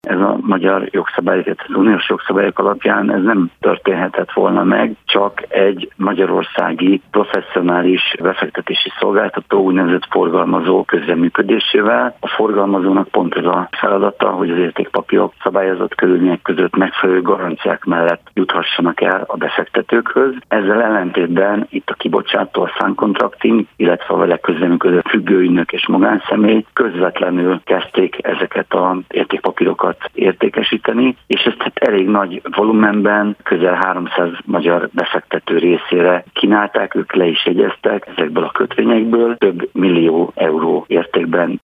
ez a magyar jogszabályok, az uniós jogszabályok alapján ez nem történhetett volna meg, csak egy magyarországi professzionális befektetési szolgáltató, úgynevezett forgalmazó közreműködésével. A forgalmazónak pont ez a feladata, hogy az értékpapírok szabályozott körülmények között megfelelő garanciák mellett juthassanak el a befektetőkhöz. Ezzel ellentétben itt a kibocsátó, a subcontracting, illetve a vele közreműködő függőügynök és magánszemély közvetlenül kezdték ezeket az értékpapírokat értékesíteni, és ezt elég nagy volumenben, közel 300 magyar befektető részére kínálták, ők le is jegyeztek ezekből a kötvényekből, több millió euró értékben